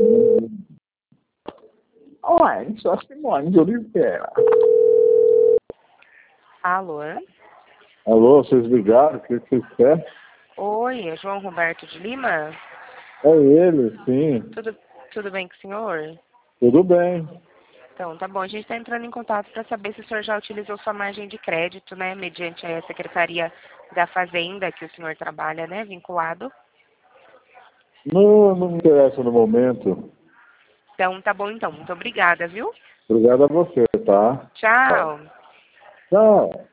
Olá, sou a Simone de Oliveira. Alô? Alô, vocês ligaram? O que vocês querem? Oi, é João Roberto de Lima? É ele, sim. Tudo bem com o senhor? Tudo bem. Então, tá bom. A gente está entrando em contato para saber se o senhor já utilizou sua margem de crédito, né? Mediante a Secretaria da Fazenda que o senhor trabalha, né? Vinculado. Não me interessa no momento. Então, tá bom então. Muito obrigada, viu? Obrigado a você, tá? Tchau. Tchau.